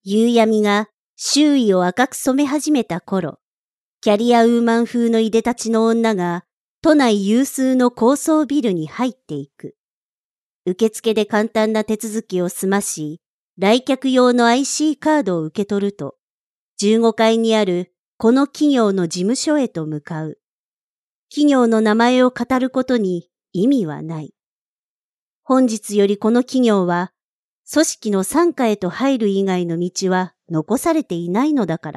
夕闇が周囲を赤く染め始めた頃、キャリアウーマン風のいでたちの女が都内有数の高層ビルに入っていく。受付で簡単な手続きを済まし、来客用の IC カードを受け取ると、15階にあるこの企業の事務所へと向かう。企業の名前を語ることに意味はない。本日よりこの企業は、組織の傘下へと入る以外の道は残されていないのだから。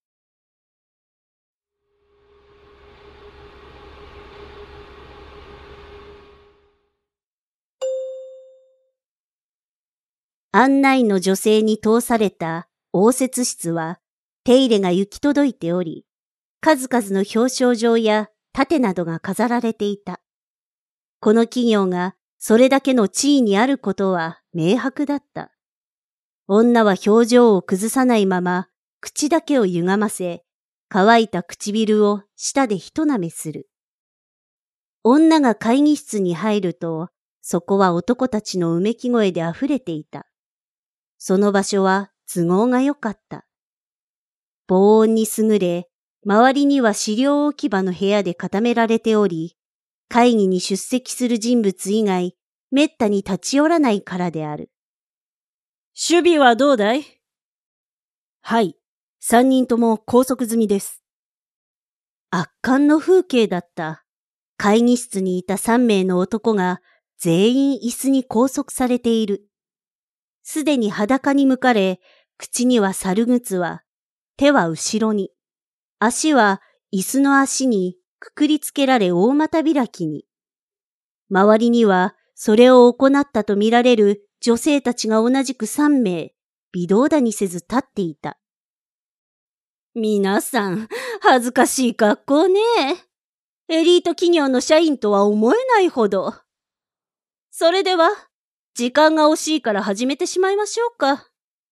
案内の女性に通された応接室は手入れが行き届いており、数々の表彰状や盾などが飾られていた。この企業がそれだけの地位にあることは明白だった。女は表情を崩さないまま口だけを歪ませ、乾いた唇を舌でひと舐めする。女が会議室に入ると、そこは男たちのうめき声であふれていた。その場所は都合が良かった。防音に優れ、周りには資料置き場の部屋で固められており、会議に出席する人物以外、めったに立ち寄らないからである。 守備はどうだい？ はい、3人とも拘束済みです。圧巻の風景だった。会議室にいた3名の男が全員椅子に拘束されている。すでに裸に向かれ、口には猿靴輪、手は後ろに、足は椅子の足にくくりつけられ大股開きに。周りにはそれを行ったとみられる女性たちが同じく3名、微動だにせず立っていた。皆さん、恥ずかしい格好ね。エリート企業の社員とは思えないほど。それでは、時間が惜しいから始めてしまいましょうか。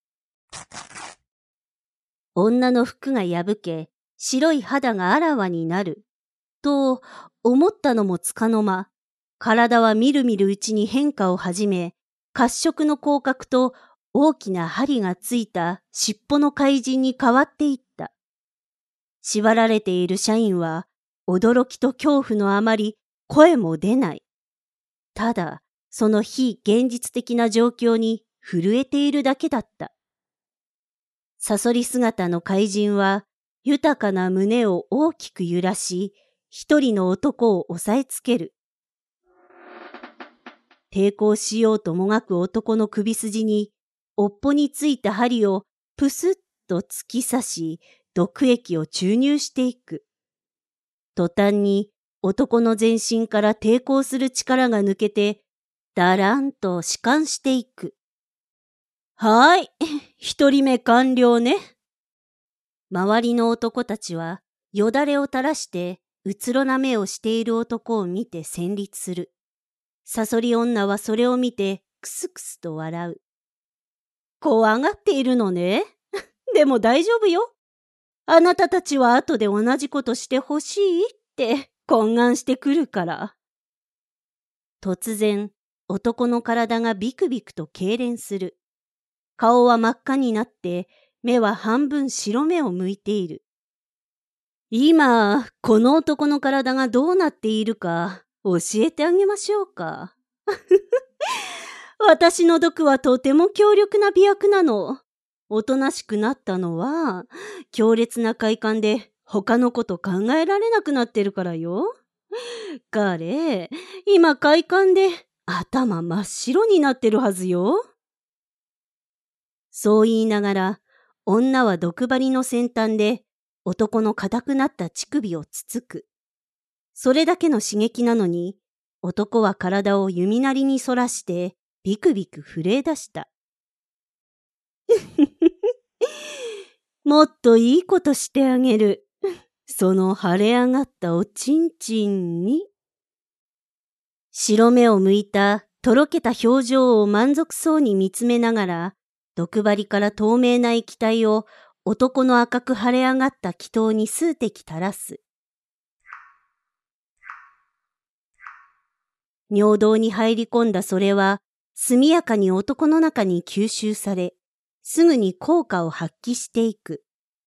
女の服が破け、白い肌があらわになる。と思ったのもつかの間、体はみるみるうちに変化を始め、褐色の口角と大きな針がついた尻尾の怪人に変わっていった。縛られている社員は、驚きと恐怖のあまり声も出ない。ただ、その非現実的な状況に震えているだけだった。さそり姿の怪人は、豊かな胸を大きく揺らし、一人の男を押さえつける。抵抗しようともがく男の首筋に、おっぽについた針をプスッと突き刺し、毒液を注入していく。途端に男の全身から抵抗する力が抜けて、だらんと弛緩していく。はい、一人目完了ね。周りの男たちはよだれを垂らしてうつろな目をしている男を見て戦慄する。さそり女はそれを見てクスクスと笑う。怖がっているのね。でも大丈夫よ。あなたたちは後で同じことしてほしいって懇願してくるから。突然、男の体がビクビクと痙攣する。顔は真っ赤になって、目は半分白目を向いている。今、この男の体がどうなっているか教えてあげましょうか。私の毒はとても強力な美薬なの。おとなしくなったのは、強烈な快感で他のこと考えられなくなってるからよ。彼、今快感で頭真っ白になってるはずよ。そう言いながら、女は毒針の先端で男の硬くなった乳首をつつく。それだけの刺激なのに、男は体を弓なりに反らしてビクビク震え出した。もっといいことしてあげる。その腫れ上がったおちんちんに。白目を向いたとろけた表情を満足そうに見つめながら、毒針から透明な液体を男の赤く腫れ上がった気筒に数滴垂らす。尿道に入り込んだそれは、速やかに男の中に吸収され、 すぐに効果を発揮していく。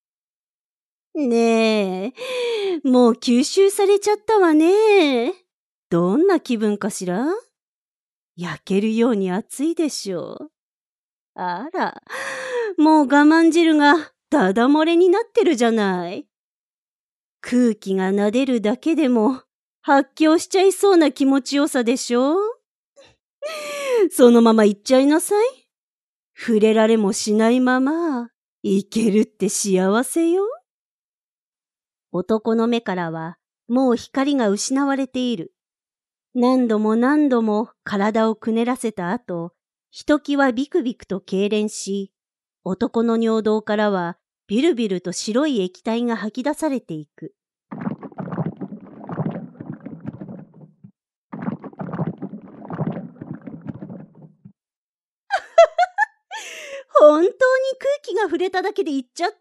ねえ、もう吸収されちゃったわね。どんな気分かしら？焼けるように熱いでしょう。あら、もう我慢汁がダダ漏れになってるじゃない。空気が撫でるだけでも発狂しちゃいそうな気持ちよさでしょ？そのまま行っちゃいなさい。触れられもしないままいけるって幸せよ。男の目からはもう光が失われている。何度も何度も体をくねらせた後、ひときわビクビクと痙攣し、男の尿道からはビルビルと白い液体が吐き出されていく。本当に空気が触れただけで言っちゃった。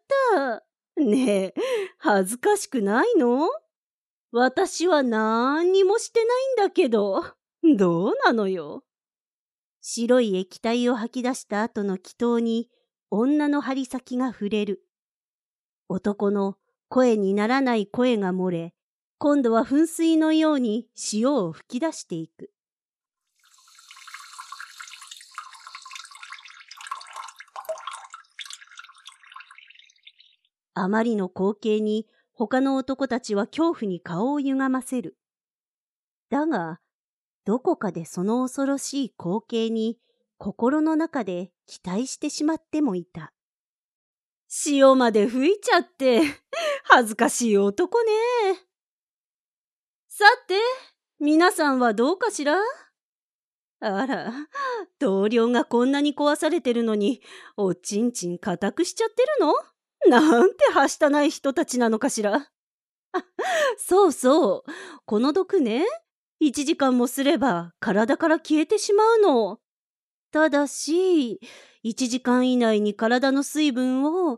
ねえ、恥ずかしくないの？私は何にもしてないんだけど、どうなのよ。白い液体を吐き出した後の気筒に女の針先が触れる。男の声にならない声が漏れ、今度は噴水のように塩を吹き出していく。あまりの光景に他の男たちは恐怖に顔を歪ませる。だが、どこかでその恐ろしい光景に心の中で期待してしまってもいた。塩まで吹いちゃって恥ずかしい男ね。さて、皆さんはどうかしら？あら、同僚がこんなに壊されてるのに、おちんちん固くしちゃってるの？なんてはしたない人たちなのかしら。そうそう、この毒ね、1時間もすれば体から消えてしまうの。ただし、1時間以内に体の水分を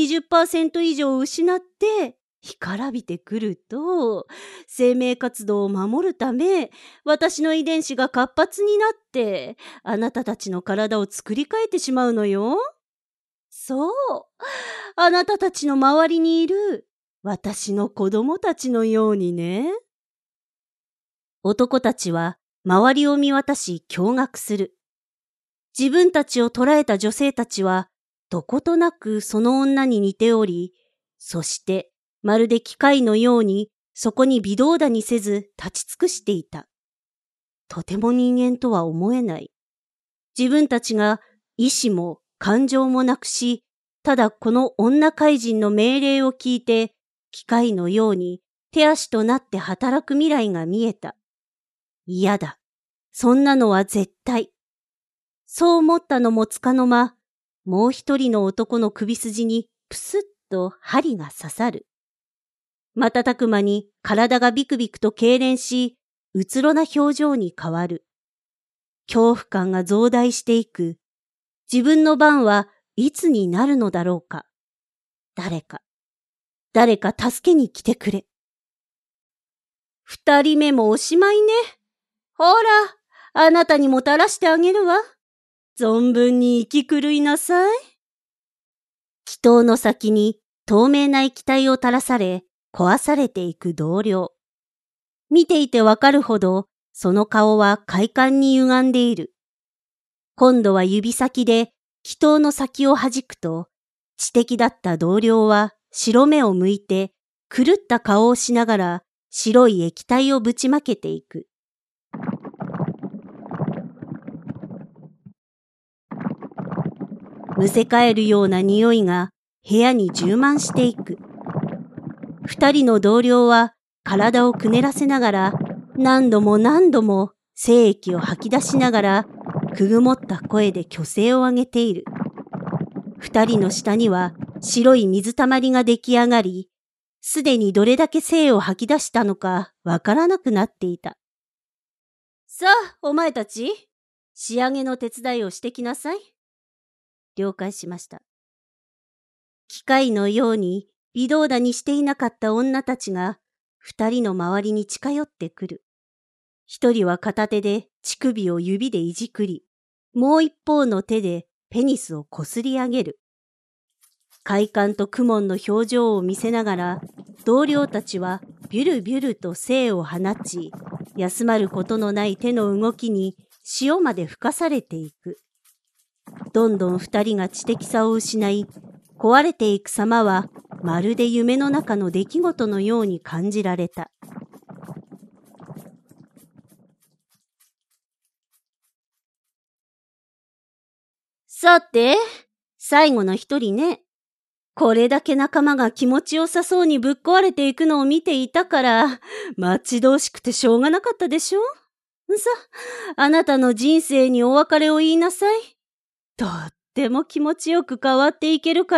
20% 以上失って干からびてくると、生命活動を守るため、私の遺伝子が活発になって、あなたたちの体を作り変えてしまうのよ。そう、あなたたちの周りにいる私の子供たちのようにね。男たちは周りを見渡し驚愕する。自分たちを捕らえた女性たちはどことなくその女に似ており、そしてまるで機械のようにそこに微動だにせず立ち尽くしていた。とても人間とは思えない。自分たちが意志も感情もなくし、ただこの女怪人の命令を聞いて、機械のように手足となって働く未来が見えた。嫌だ。そんなのは絶対。そう思ったのもつかの間、もう一人の男の首筋にプスッと針が刺さる。瞬く間に体がビクビクと痙攣し、うつろな表情に変わる。恐怖感が増大していく。自分の番はいつになるのだろうか。誰か助けに来てくれ。2人目もおしまいね。ほら、あなたにもたらしてあげるわ。存分に生き狂いなさい。気筒の先に透明な液体を垂らされ、壊されていく同僚。見ていてわかるほど、その顔は快感に歪んでいる。今度は指先で気筒の先を弾くと、知的だった同僚は白目を向いて、狂った顔をしながら白い液体をぶちまけていく。むせ返るような匂いが部屋に充満していく。2人の同僚は体をくねらせながら何度も何度も精液を吐き出しながらくぐもった声で虚勢を上げている。2人の下には白い水たまりが出来上がり、すでにどれだけ精を吐き出したのかわからなくなっていた。さあ、お前たち、仕上げの手伝いをしてきなさい。了解しました。機械のように微動だにしていなかった女たちが2人の周りに近寄ってくる。1人は片手で乳首を指でいじくり、もう一方の手でペニスをこすり上げる。快感と苦悶の表情を見せながら、同僚たちはビュルビュルと精を放ち、休まることのない手の動きに塩まで吹かされていく。どんどん二人が知的さを失い、壊れていく様はまるで夢の中の出来事のように感じられた。さて、最後の一人ね。これだけ仲間が気持ちよさそうにぶっ壊れていくのを見ていたから、待ち遠しくてしょうがなかったでしょ？さ、あなたの人生にお別れを言いなさい。とっても気持ちよく変わっていけるから。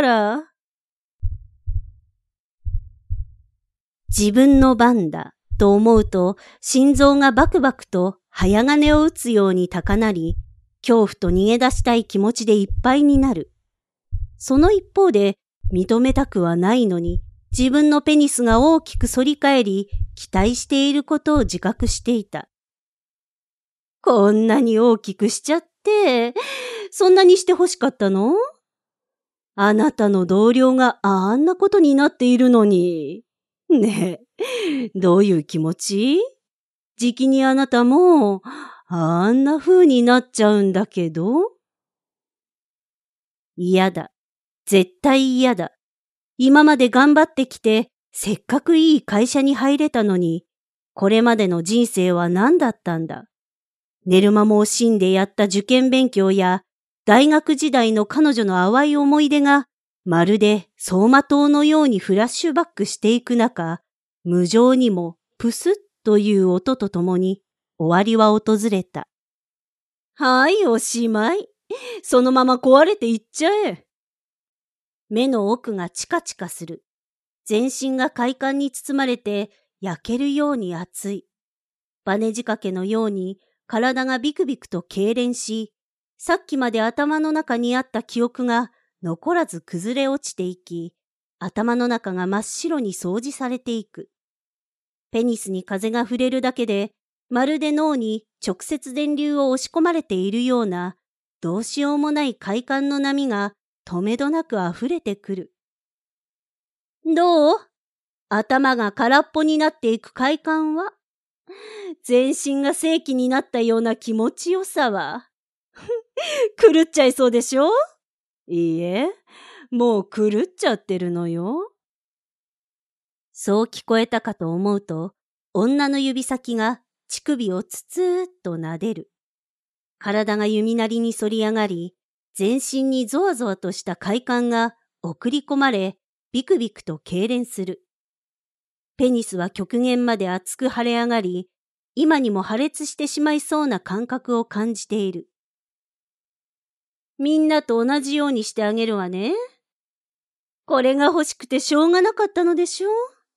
自分の番だと思うと、心臓がバクバクと早金を打つように高鳴り、恐怖と逃げ出したい気持ちでいっぱいになる。その一方で、認めたくはないのに、自分のペニスが大きく反り返り、期待していることを自覚していた。こんなに大きくしちゃって、そんなにして欲しかったの？あなたの同僚があんなことになっているのに。ねえ、どういう気持ち？じきにあなたも、あんな風になっちゃうんだけど。嫌だ。絶対嫌だ。今まで頑張ってきて、せっかくいい会社に入れたのに、これまでの人生は何だったんだ。寝る間も惜しんでやった受験勉強や、大学時代の彼女の淡い思い出が、まるで走馬灯のようにフラッシュバックしていく中、無情にもプスッという音とともに終わりは訪れた。はい、おしまい。そのまま壊れていっちゃえ。目の奥がチカチカする。全身が快感に包まれて焼けるように熱い。バネ仕掛けのように体がビクビクと痙攣し、さっきまで頭の中にあった記憶が残らず崩れ落ちていき、頭の中が真っ白に掃除されていく。ペニスに風が触れるだけで、まるで脳に直接電流を押し込まれているような、どうしようもない快感の波がとめどなく溢れてくる。どう？頭が空っぽになっていく快感は？全身が正気になったような気持ちよさは？狂っちゃいそうでしょ？いいえ、もう狂っちゃってるのよ。そう聞こえたかと思うと、女の指先が乳首をつつーっと撫でる。体が弓なりに反り上がり、全身にゾワゾワとした快感が送り込まれ、ビクビクと痙攣する。ペニスは極限まで熱く腫れ上がり、今にも破裂してしまいそうな感覚を感じている。みんなと同じようにしてあげるわね。これが欲しくてしょうがなかったのでしょう。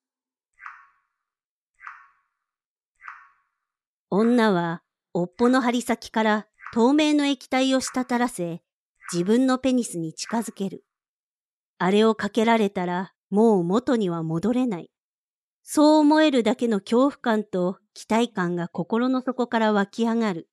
女は、おっぽの針先から透明の液体を滴らせ、自分のペニスに近づける。あれをかけられたら、もう元には戻れない。そう思えるだけの恐怖感と期待感が心の底から湧き上がる。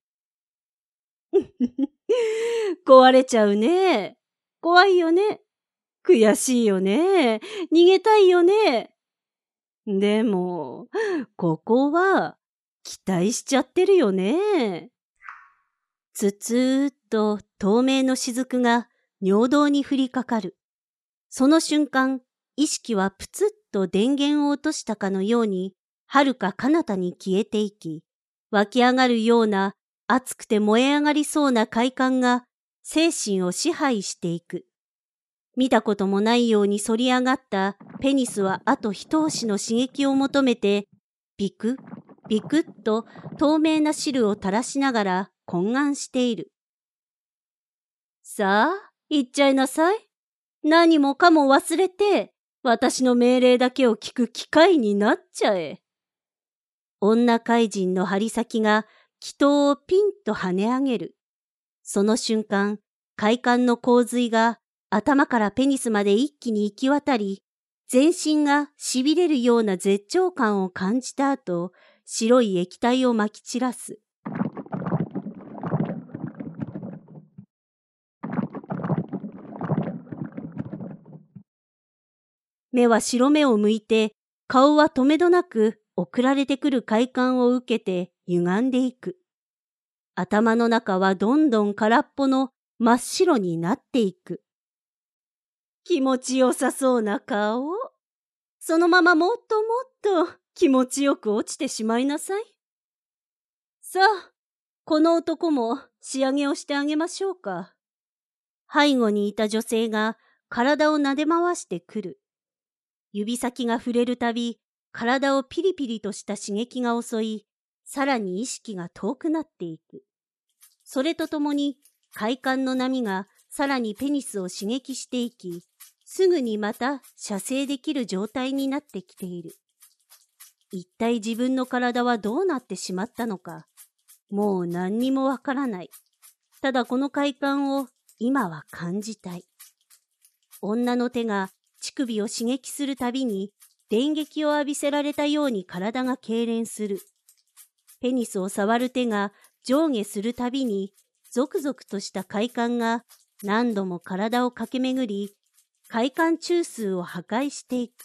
壊れちゃうね。怖いよね。悔しいよね。逃げたいよね。でも、ここは期待しちゃってるよね。つつーっと透明の雫が尿道に降りかかる。その瞬間、意識はプツッと電源を落としたかのように、遥か彼方に消えていき、湧き上がるような熱くて燃え上がりそうな快感が精神を支配していく。見たこともないように反り上がったペニスはあと一押しの刺激を求めて、ビクッ、ビクッと透明な汁を垂らしながら懇願している。さあ、行っちゃいなさい。何もかも忘れて、私の命令だけを聞く機会になっちゃえ。女怪人の針先が気筒をピンと跳ね上げる。その瞬間、快感の洪水が頭からペニスまで一気に行き渡り、全身が痺れるような絶頂感を感じた後、白い液体をまき散らす。 目は白目を向いて、顔はとめどなく送られてくる快感を受けて歪んでいく。頭の中はどんどん空っぽの真っ白になっていく。気持ちよさそうな顔。そのままもっともっと気持ちよく落ちてしまいなさい。さあ、この男も仕上げをしてあげましょうか。背後にいた女性が体を撫で回してくる。指先が触れるたび、体をピリピリとした刺激が襲い、さらに意識が遠くなっていく。それとともに、快感の波がさらにペニスを刺激していき、すぐにまた射精できる状態になってきている。一体自分の体はどうなってしまったのか、もう何にもわからない。ただこの快感を今は感じたい。女の手が乳首を刺激するたびに電撃を浴びせられたように体が痙攣する。ペニスを触る手が上下するたびにゾクゾクとした快感が何度も体を駆け巡り、快感中枢を破壊していく。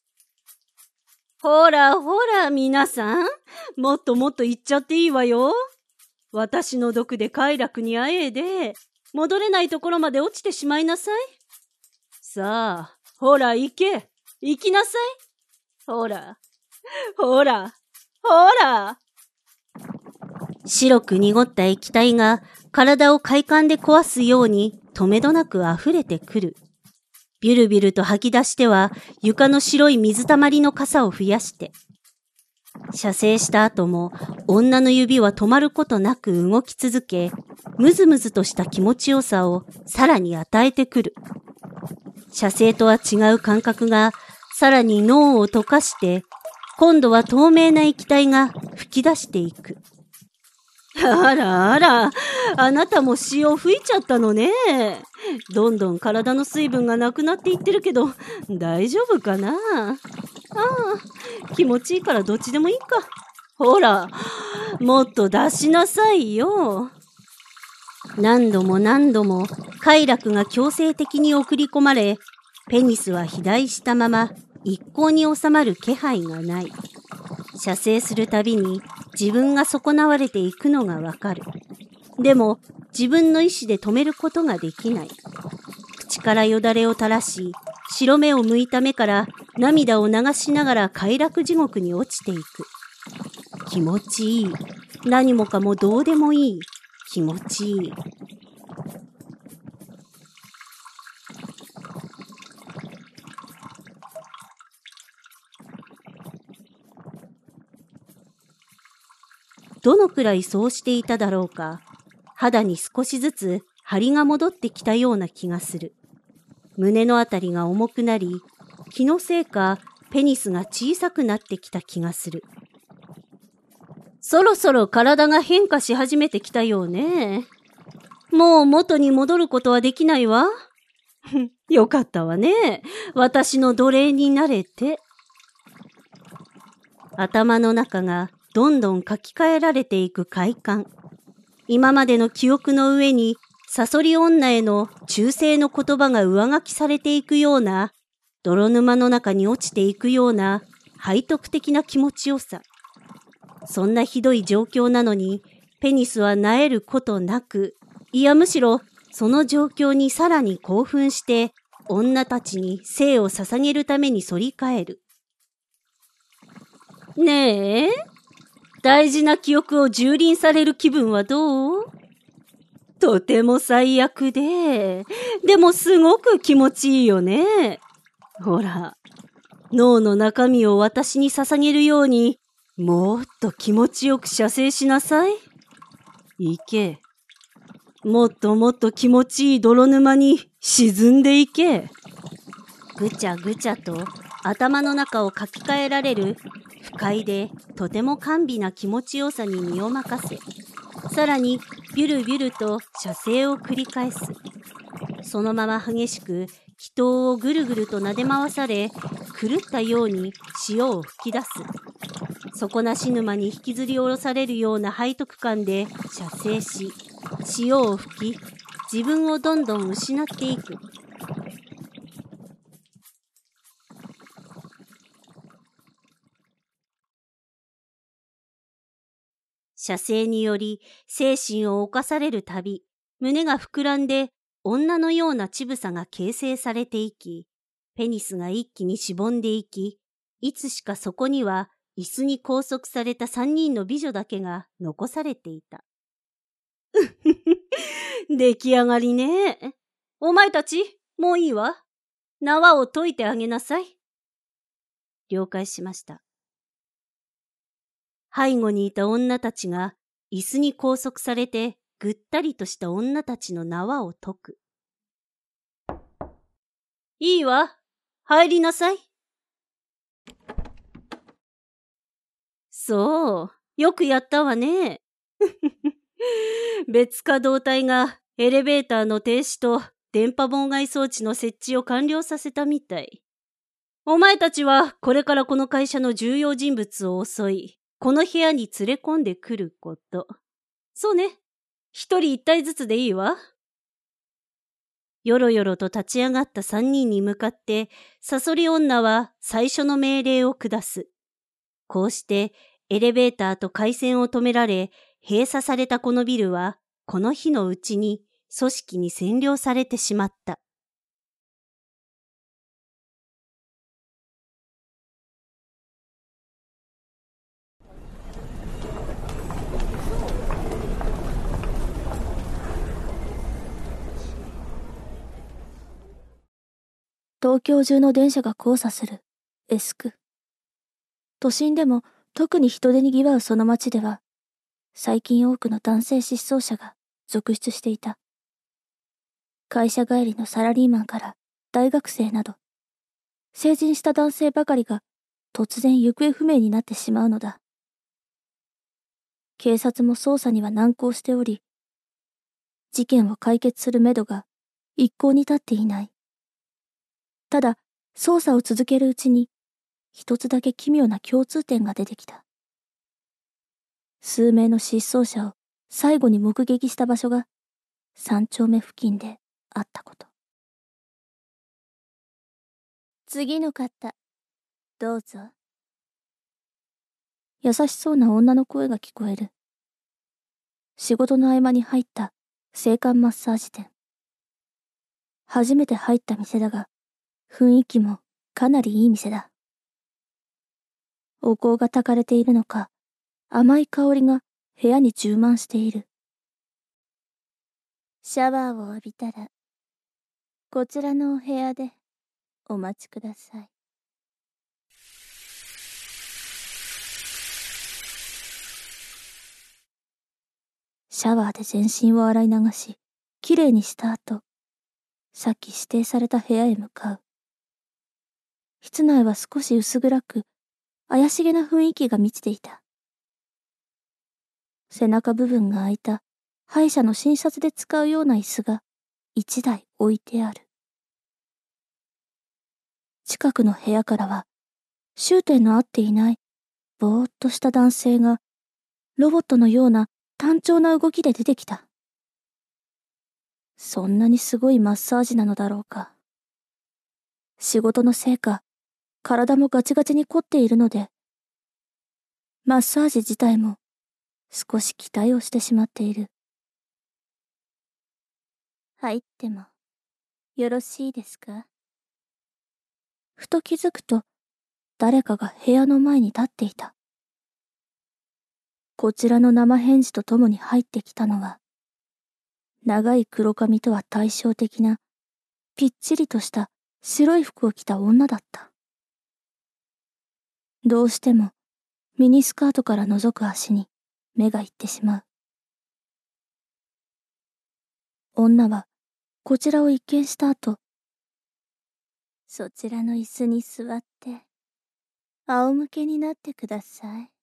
ほらほら皆さん、もっともっと言っちゃっていいわよ。私の毒で快楽にあえいで、戻れないところまで落ちてしまいなさい。さあ、ほら行け、行きなさい。ほら、ほら、ほら。白く濁った液体が体を快感で壊すようにとめどなく溢れてくる。ビュルビュルと吐き出しては床の白い水たまりの傘を増やして。射精した後も女の指は止まることなく動き続け、ムズムズとした気持ちよさをさらに与えてくる。射精とは違う感覚がさらに脳を溶かして、今度は透明な液体が吹き出していく。あらあら、あなたも血を吹いちゃったのね。どんどん体の水分がなくなっていってるけど、大丈夫かな。ああ、気持ちいいからどっちでもいいか。ほら、もっと出しなさいよ。何度も何度も快楽が強制的に送り込まれ、ペニスは肥大したまま一向に収まる気配がない。射精するたびに自分が損なわれていくのがわかる。でも自分の意志で止めることができない。口からよだれを垂らし、白目を向いた目から涙を流しながら快楽地獄に落ちていく。気持ちいい。何もかもどうでもいい。気持ちいい。どのくらいそうしていただろうか。肌に少しずつ張りが戻ってきたような気がする。胸のあたりが重くなり、気のせいかペニスが小さくなってきた気がする。そろそろ体が変化し始めてきたようね。もう元に戻ることはできないわ。よかったわね。私の奴隷になれて。頭の中がどんどん書き換えられていく快感。今までの記憶の上にサソリ女への忠誠の言葉が上書きされていくような、泥沼の中に落ちていくような背徳的な気持ちよさ。そんなひどい状況なのに、ペニスは萎えることなく、いやむしろその状況にさらに興奮して、女たちに生を捧げるために反り返る。ねえ、大事な記憶を蹂躙される気分はどう？とても最悪でもすごく気持ちいいよね。ほら、脳の中身を私に捧げるように、もっと気持ちよく射精しなさい。行け。もっともっと気持ちいい泥沼に沈んでいけ。ぐちゃぐちゃと頭の中を書き換えられる不快でとても甘美な気持ちよさに身を任せ、さらにビュルビュルと射精を繰り返す。そのまま激しく気筒をぐるぐると撫で回され、狂ったように潮を吹き出す。底なし沼に引きずり下ろされるような背徳感で射精し、潮を吹き、自分をどんどん失っていく。 射精により精神を侵されるたび、胸が膨らんで女のような乳房が形成されていき、ペニスが一気にしぼんでいき、いつしかそこには椅子に拘束された三人の美女だけが残されていた。出来上がりね。お前たち、もういいわ。縄を解いてあげなさい。了解しました。背後にいた女たちが椅子に拘束されてぐったりとした女たちの縄を解く。いいわ。入りなさい。そう、よくやったわね。別稼働隊がエレベーターの停止と電波妨害装置の設置を完了させたみたい。お前たちはこれからこの会社の重要人物を襲い、この部屋に連れ込んでくること。そうね。一人一体ずつでいいわ。よろよろと立ち上がった三人に向かって、サソリ女は最初の命令を下す。こうしてエレベーターと回線を止められ、閉鎖されたこのビルは、この日のうちに組織に占領されてしまった。 東京中の電車が交差するエスク。都心でも特に人手にぎわうその街では、最近多くの男性失踪者が続出していた。会社帰りのサラリーマンから大学生など、成人した男性ばかりが突然行方不明になってしまうのだ。警察も捜査には難航しており、事件を解決するめどが一向に立っていない。ただ、捜査を続けるうちに、一つだけ奇妙な共通点が出てきた。数名の失踪者を最後に目撃した場所が、3丁目付近であったこと。次の方、どうぞ。優しそうな女の声が聞こえる。仕事の合間に入った性感マッサージ店。初めて入った店だが、雰囲気もかなりいい店だ。お香が焚かれているのか、甘い香りが部屋に充満している。シャワーを浴びたら、こちらのお部屋でお待ちください。シャワーで全身を洗い流し、きれいにした後、さっき指定された部屋へ向かう。室内は少し薄暗く、怪しげな雰囲気が満ちていた。背中部分が開いた歯医者の診察で使うような椅子が一台置いてある。近くの部屋からは、終点の合っていないぼーっとした男性がロボットのような単調な動きで出てきた。そんなにすごいマッサージなのだろうか。仕事のせいか、体もガチガチに凝っているので、マッサージ自体も少し期待をしてしまっている。入ってもよろしいですか？ふと気づくと、誰かが部屋の前に立っていた。こちらの生返事とともに入ってきたのは、長い黒髪とは対照的な、ぴっちりとした白い服を着た女だった。どうしてもミニスカートから覗く足に目がいってしまう。女はこちらを一見した後、そちらの椅子に座って仰向けになってください。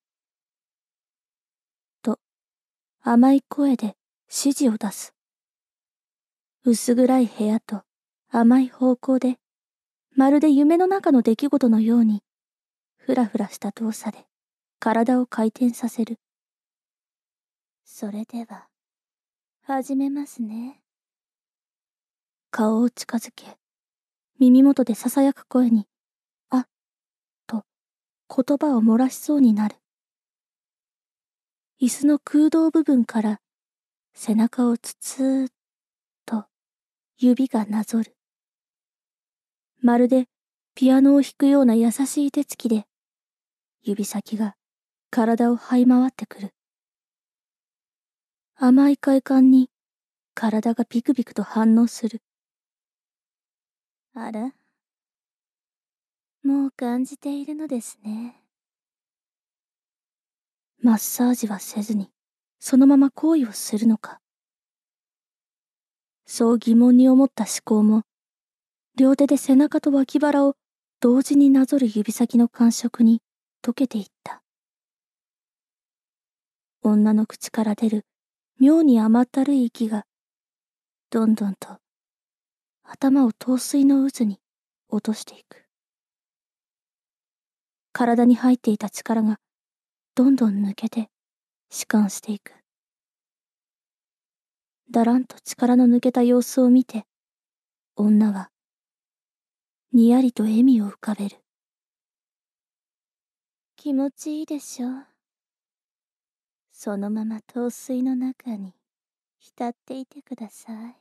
と甘い声で指示を出す。薄暗い部屋と甘い方向で、まるで夢の中の出来事のように、ふらふらした動作で体を回転させる。それでは、始めますね。顔を近づけ、耳元で囁く声に、あ、と言葉を漏らしそうになる。 椅子の空洞部分から背中をつつーっと指がなぞる。まるでピアノを弾くような優しい手つきで指先が体を這い回ってくる。甘い快感に体がビクビクと反応する。あら、もう感じているのですね。マッサージはせずにそのまま行為をするのか。そう疑問に思った思考も、両手で背中と脇腹を同時になぞる指先の感触に溶けていった。女の口から出る妙に甘ったるい息が、どんどんと頭を陶酔の渦に落としていく。体に入っていた力がどんどん抜けて弛緩していく。だらんと力の抜けた様子を見て、女はにやりと笑みを浮かべる。気持ちいいでしょう。そのまま陶酔の中に浸っていてください。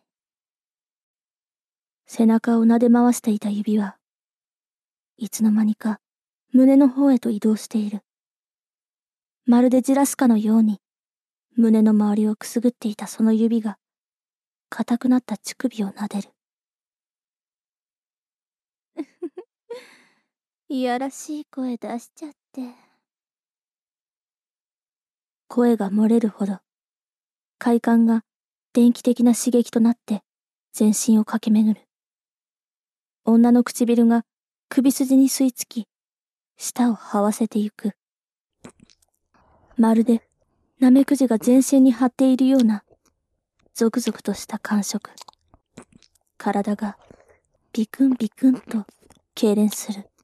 背中を撫で回していた指はいつの間にか胸の方へと移動している。まるでじらすかのように胸の周りをくすぐっていたその指が硬くなった乳首を撫でる。いやらしい声出しちゃって。声が漏れるほど快感が電気的な刺激となって全身を駆け巡る。女の唇が首筋に吸い付き、舌を這わせてゆく。まるでナメクジが全身に張っているようなゾクゾクとした感触。体がビクンビクンと痙攣する。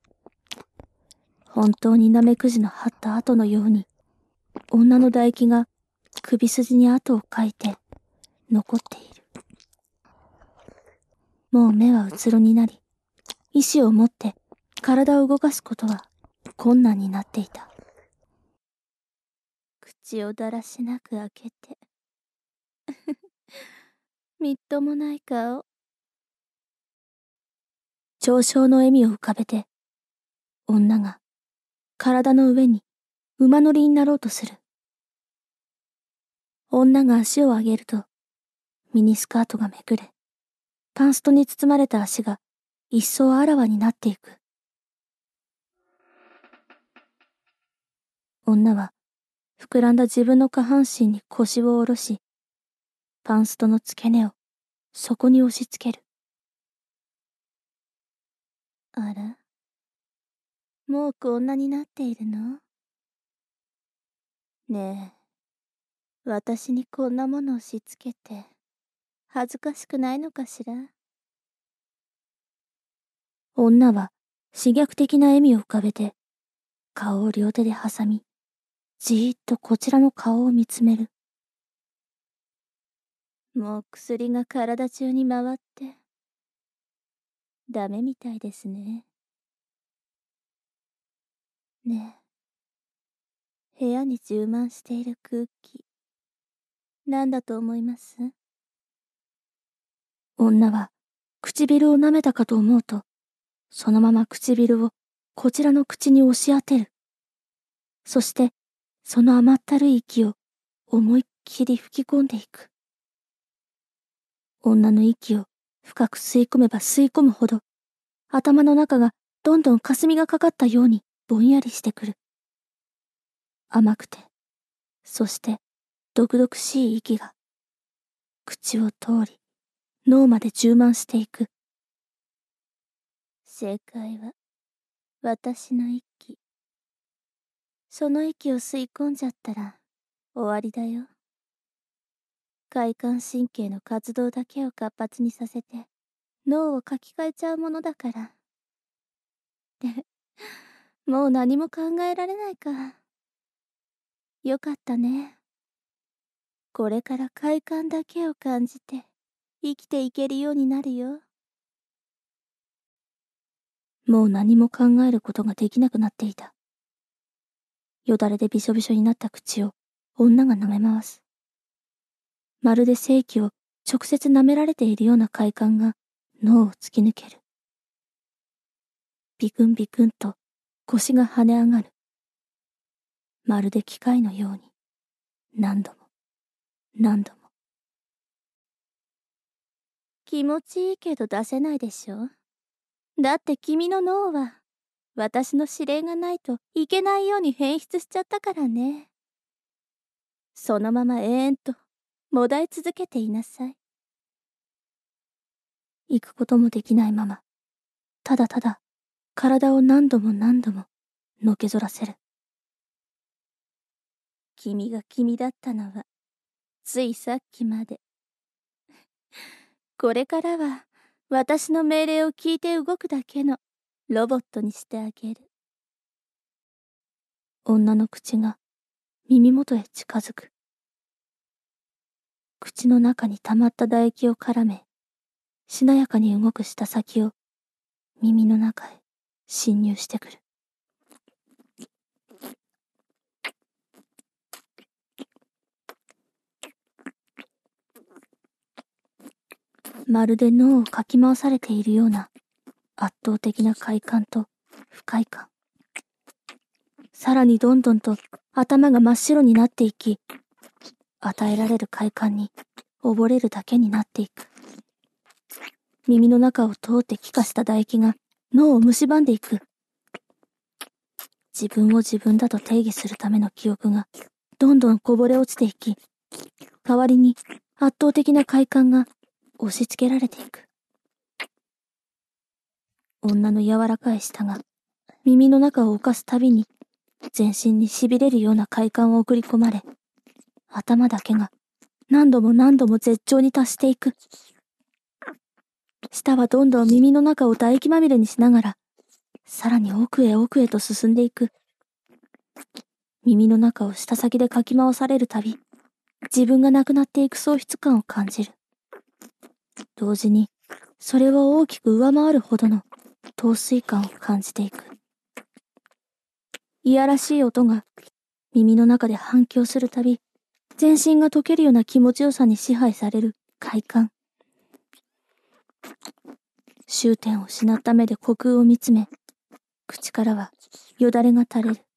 本当にナメクジの張った跡のように、女の唾液が首筋に跡をかいて残っている。もう目はうつろになり、意志を持って体を動かすことは困難になっていた。口をだらしなく開けてみっともない顔。嘲笑の笑みを浮かべて、女が体の上に馬乗りになろうとする。女が足を上げると、ミニスカートがめくれ、パンストに包まれた足が一層あらわになっていく。女は膨らんだ自分の下半身に腰を下ろし、パンストの付け根をそこに押し付ける。あら、もうこんなになっているの？ねえ、私にこんなものをしつけて、恥ずかしくないのかしら？女は刺激的な笑みを浮かべて、顔を両手で挟み、じーっとこちらの顔を見つめる。もう薬が体中に回って、ダメみたいですね。ねえ、部屋に充満している空気、なんだと思います？女は唇を舐めたかと思うと、そのまま唇をこちらの口に押し当てる。そして、その甘ったるい息を思いっきり吹き込んでいく。女の息を深く吸い込めば吸い込むほど、頭の中がどんどん霞がかかったようにぼんやりしてくる。甘くて、そして毒々しい息が、口を通り、脳まで充満していく。正解は、私の息。その息を吸い込んじゃったら、終わりだよ。快感神経の活動だけを活発にさせて、脳を書き換えちゃうものだから。で、もう何も考えられないか。よかったね。これから快感だけを感じて、生きていけるようになるよ。もう何も考えることができなくなっていた。よだれでびしょびしょになった口を女が舐め回す。まるで性器を直接舐められているような快感が脳を突き抜ける。ビクンビクンと腰が跳ね上がる。まるで機械のように何度も何度も。気持ちいいけど出せないでしょ。だって君の脳は私の指令がないといけないように変質しちゃったからね。そのまま永遠ともだえ続けていなさい。行くこともできないまま、ただただ体を何度も何度ものけぞらせる。君が君だったのはついさっきまで。これからは私の命令を聞いて動くだけのロボットにしてあげる。女の口が耳元へ近づく。口の中に溜まった唾液を絡め、しなやかに動く舌先を耳の中へ侵入してくる。まるで脳をかき回されているような圧倒的な快感と不快感。さらにどんどんと頭が真っ白になっていき、与えられる快感に溺れるだけになっていく。耳の中を通って気化した唾液が脳を蝕んでいく。自分を自分だと定義するための記憶がどんどんこぼれ落ちていき、代わりに圧倒的な快感が押し付けられていく。女の柔らかい舌が耳の中を侵すたびに全身に痺れるような快感を送り込まれ、頭だけが何度も何度も絶頂に達していく。舌はどんどん耳の中を唾液まみれにしながら、さらに奥へ奥へと進んでいく。耳の中を舌先でかき回されるたび、自分がなくなっていく喪失感を感じる。同時に、それを大きく上回るほどの陶酔感を感じていく。いやらしい音が耳の中で反響するたび、全身が溶けるような気持ちよさに支配される快感。終点を失った目で虚空を見つめ、口からはよだれが垂れる。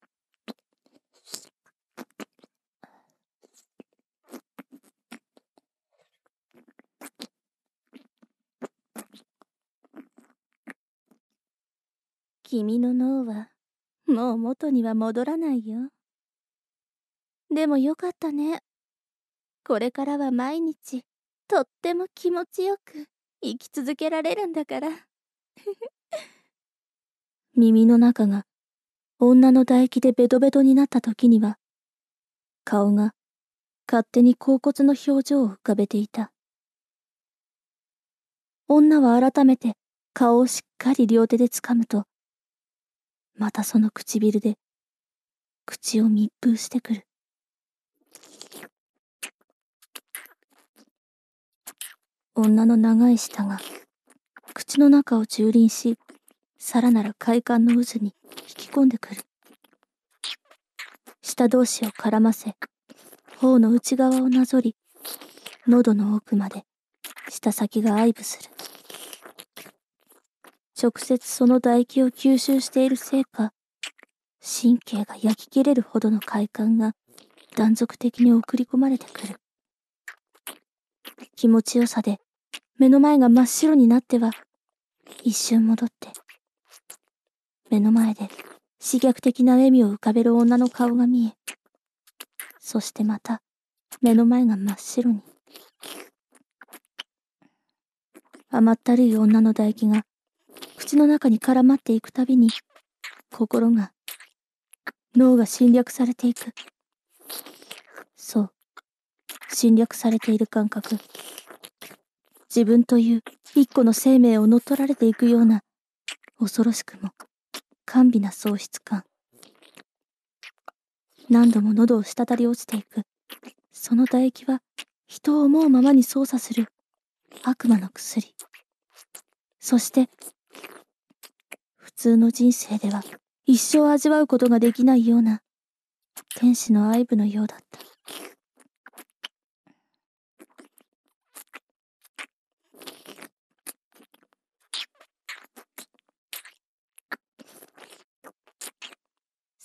君の脳はもう元には戻らないよ。でもよかったね。これからは毎日とっても気持ちよく生き続けられるんだから。耳の中が女の唾液でベトベトになった時には、顔が勝手に恍惚の表情を浮かべていた。女は改めて顔をしっかり両手で掴むと、またその唇で口を密封してくる。女の長い舌が口の中を蹂躙し、さらなる快感の渦に引き込んでくる。舌同士を絡ませ、頬の内側をなぞり、喉の奥まで舌先が愛撫する。直接その唾液を吸収しているせいか、神経が焼き切れるほどの快感が断続的に送り込まれてくる。気持ちよさで目の前が真っ白になっては、一瞬戻って、目の前で刺激的な笑みを浮かべる女の顔が見え、そしてまた目の前が真っ白に。甘ったるい女の唾液が口の中に絡まっていくたびに、脳が侵略されていく。そう、侵略されている感覚。自分という一個の生命を乗っ取られていくような、恐ろしくも甘美な喪失感。何度も喉を滴り落ちていく。その唾液は人を思うままに操作する悪魔の薬。そして普通の人生では一生味わうことができないような天使の愛撫のようだった。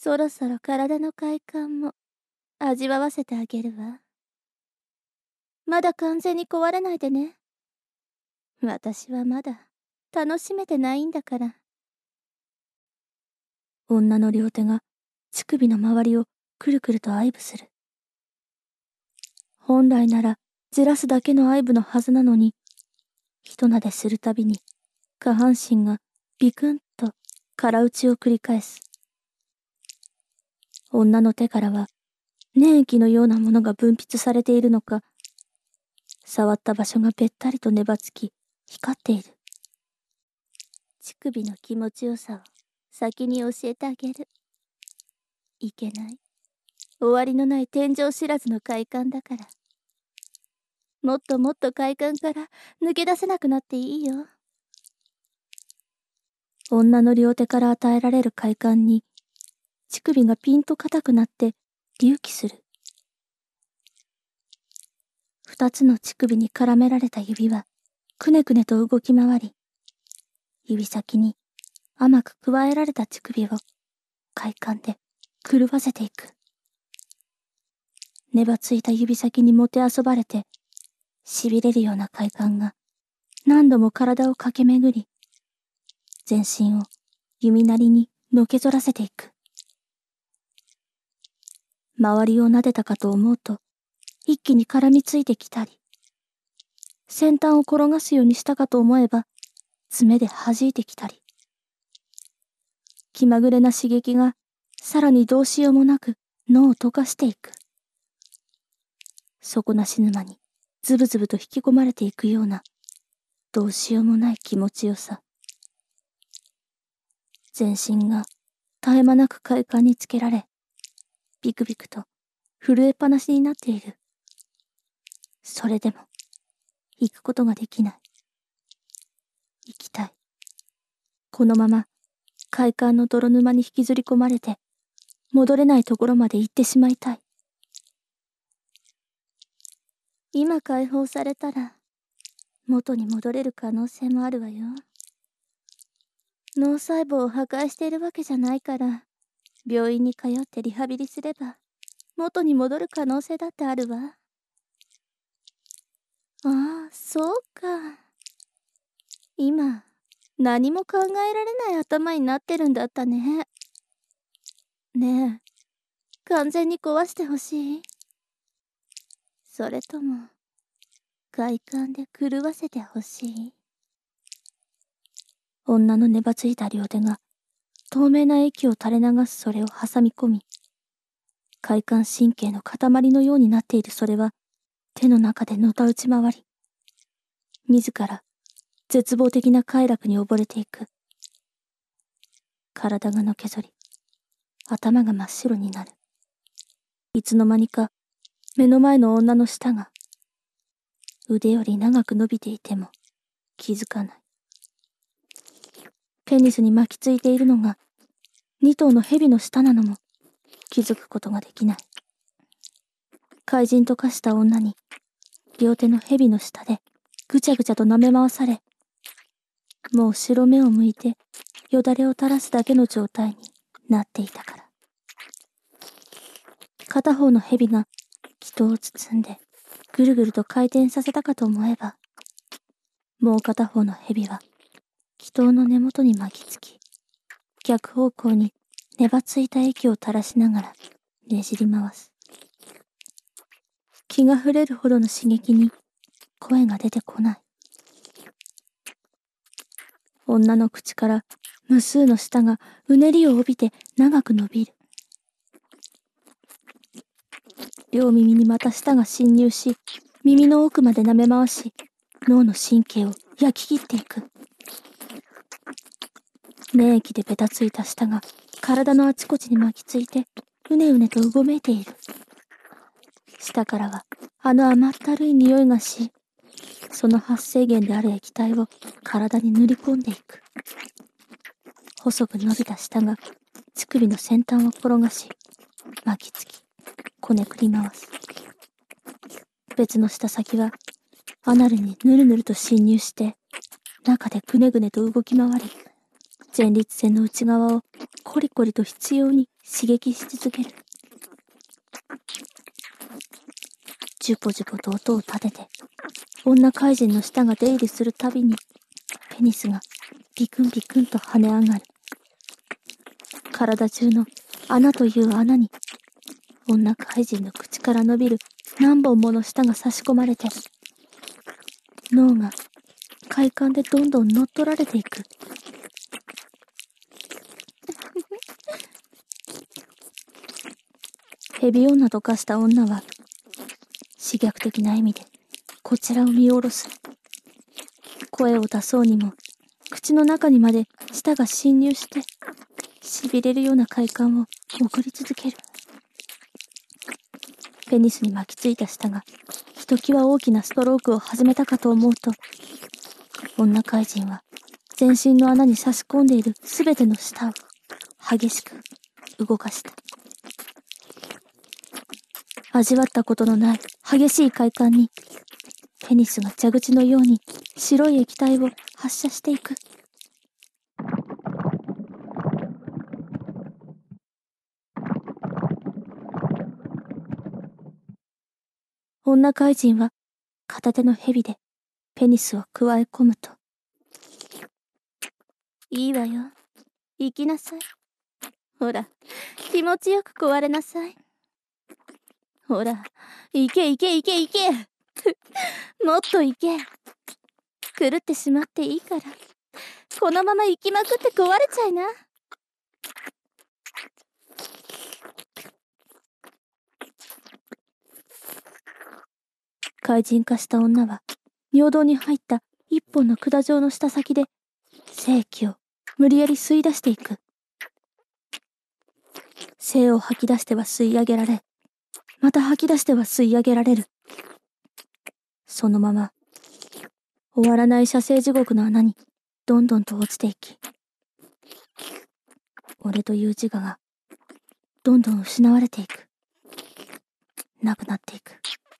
そろそろ体の快感も味わわせてあげるわ。まだ完全に壊れないでね。私はまだ楽しめてないんだから。女の両手が乳首の周りをくるくると愛撫する。本来ならじらすだけの愛撫のはずなのに、一撫でするたびに下半身がビクンと空打ちを繰り返す。女の手からは粘液のようなものが分泌されているのか、触った場所がべったりと粘つき光っている。乳首の気持ちよさを先に教えてあげる。いけない。終わりのない天井知らずの快感だから。もっともっと快感から抜け出せなくなっていいよ。女の両手から与えられる快感に、乳首がピンと硬くなって隆起する。二つの乳首に絡められた指はくねくねと動き回り、指先に甘く加えられた乳首を快感で狂わせていく。粘ついた指先にもてあそばれて、痺れるような快感が何度も体を駆け巡り、全身を弓なりにのけぞらせていく。周りを撫でたかと思うと、一気に絡みついてきたり、先端を転がすようにしたかと思えば、爪で弾いてきたり。気まぐれな刺激がさらにどうしようもなく脳を溶かしていく。底なし沼にズブズブと引き込まれていくような、どうしようもない気持ちよさ。全身が絶え間なく快感につけられ、ビクビクと震えっぱなしになっている。それでも行くことができない。行きたい。このまま快感の泥沼に引きずり込まれて、戻れないところまで行ってしまいたい。今解放されたら、元に戻れる可能性もあるわよ。脳細胞を破壊しているわけじゃないから、病院に通ってリハビリすれば、元に戻る可能性だってあるわ。ああ、そうか。今、何も考えられない頭になってるんだったね。ねえ、完全に壊してほしい？それとも、快感で狂わせてほしい？女の粘ついた両手が、透明な液を垂れ流すそれを挟み込み、快感神経の塊のようになっているそれは、手の中でのたうち回り、自ら絶望的な快楽に溺れていく。体がのけぞり、頭が真っ白になる。いつの間にか目の前の女の舌が腕より長く伸びていても気づかない。ペニスに巻きついているのが2頭の蛇の舌なのも気づくことができない。怪人と化した女に両手の蛇の下でぐちゃぐちゃと舐め回され、もう白目を向いてよだれを垂らすだけの状態になっていたから。片方の蛇が人を包んでぐるぐると回転させたかと思えば、もう片方の蛇は祈祷の根元に巻きつき、逆方向に粘ついた液を垂らしながらねじり回す。気が触れるほどの刺激に声が出てこない。女の口から無数の舌がうねりを帯びて長く伸びる。両耳にまた舌が侵入し、耳の奥まで舐め回し、脳の神経を焼き切っていく。粘液でべたついた舌が体のあちこちに巻きついて、うねうねとうごめいている。舌からはあの甘ったるい匂いがし、その発生源である液体を体に塗り込んでいく。細く伸びた舌が乳首の先端を転がし、巻きつき、こねくり回す。別の舌先はアナルにぬるぬると侵入して、中でぐねぐねと動き回り、 前立腺の内側をコリコリと執拗に刺激し続ける。ジュポジュポと音を立てて、女怪人の舌が出入りするたびに、ペニスがビクンビクンと跳ね上がる。体中の穴という穴に、女怪人の口から伸びる何本もの舌が差し込まれて、脳が快感でどんどん乗っ取られていく。蛇女と化した女は、刺激的な意味でこちらを見下ろす。声を出そうにも、口の中にまで舌が侵入して、痺れるような快感を送り続ける。ペニスに巻きついた舌が、ひときわ大きなストロークを始めたかと思うと、女怪人は全身の穴に差し込んでいるすべての舌を激しく動かした。味わったことのない激しい快感に、ペニスが蛇口のように白い液体を発射していく。女怪人は片手の蛇でペニスをくわえ込むと、いいわよ。行きなさい。ほら、気持ちよく壊れなさい。ほら、行け行け行け行けもっと行け。狂ってしまっていいから、このまま行きまくって壊れちゃいな。怪人化した女は、尿道に入った一本の管状の下先で、精液を無理やり吸い出していく。精を吐き出しては吸い上げられ、また吐き出しては吸い上げられる。そのまま、終わらない射精地獄の穴に、どんどんと落ちていき、俺という自我が、どんどん失われていく。なくなっていく。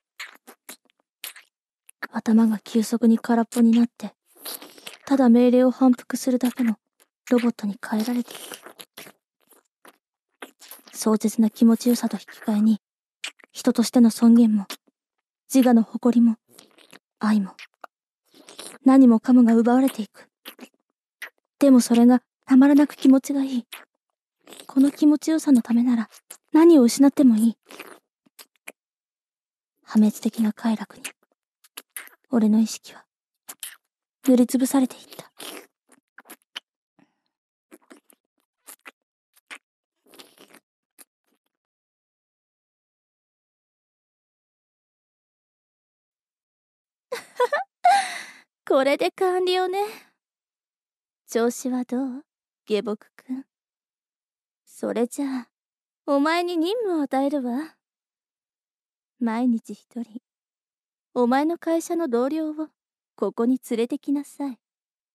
頭が急速に空っぽになって、ただ命令を反復するだけのロボットに変えられていく。壮絶な気持ちよさと引き換えに、人としての尊厳も、自我の誇りも、愛も、何もかもが奪われていく。でもそれがたまらなく気持ちがいい。この気持ちよさのためなら、何を失ってもいい。破滅的な快楽に、俺の意識は、塗りつぶされていった。これで完了ね。調子はどう？下僕くん。それじゃあ、お前に任務を与えるわ。毎日一人、お前の会社の同僚をここに連れてきなさい。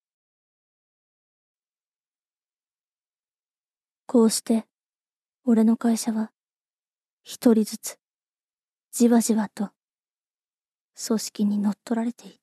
こうして、俺の会社は、一人ずつ、じわじわと、組織に乗っ取られていった。